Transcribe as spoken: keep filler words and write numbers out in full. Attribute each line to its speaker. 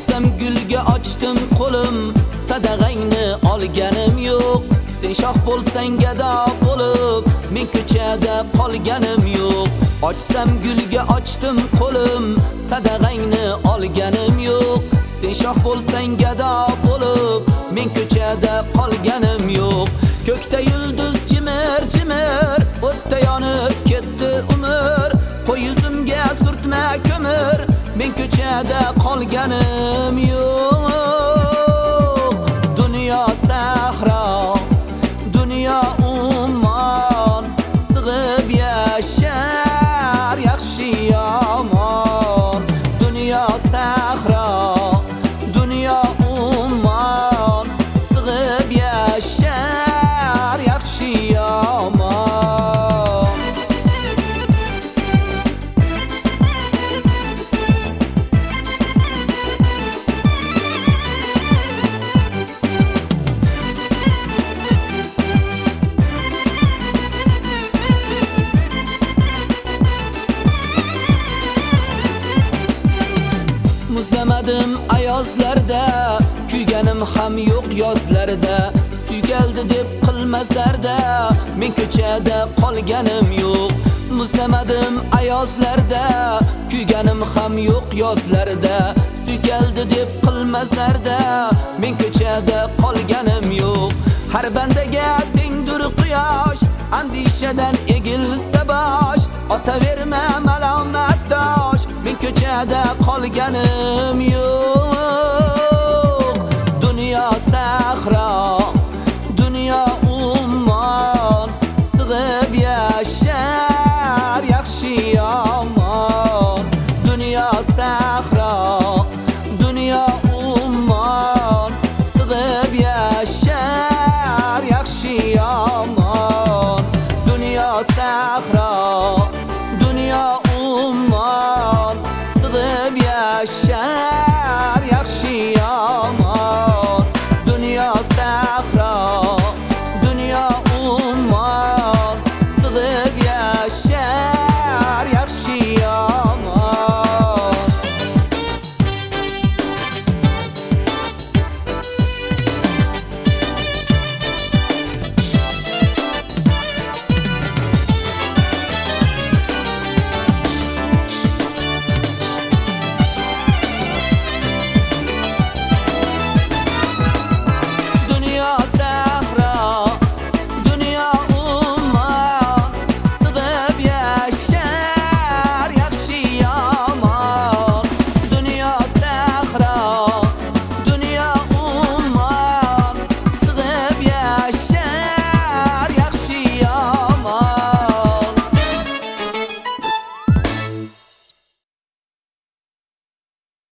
Speaker 1: Ochsam gulga ochdim qo'lim, sadag'angni olganim yo'q. Sen shoh bo'lsang gado bo'lib, men ko'chada qolganim yo'q. Ochsam gulga ochdim qo'lim, sadag'angni olganim yo'q. Sen shoh bo'lsang gado bo'lib, men ko'chada qolganim yo'q. Ko'kda yulduz chimir chimir, o'tda yonib ketdi umr. Qo'y yuzimga surtma ko'mir, men ko'chada qolganim yo'q. Dunyo sahro, dunyo ummon, sig'ib yashar yaxshi yomon. Dunyo sahro, dunyo ummon, sig'ib yashar yaxshi yomon. Muzlamadim ayozlarda, kuyganim ham yo'q yozlarda. Suygaldi deb qilmaslarda, men ko'chada qolganim yo'q. Muzlamadim ayozlarda, kuyganim ham yo'q yozlarda. Suygaldi deb qilmaslarda, men ko'chada qolganim yo'q. Har bandaga tengdir quyosh, andishadan egilsa bosh. Otaverma malomat dosh, men ko'chada qolganim yo'q.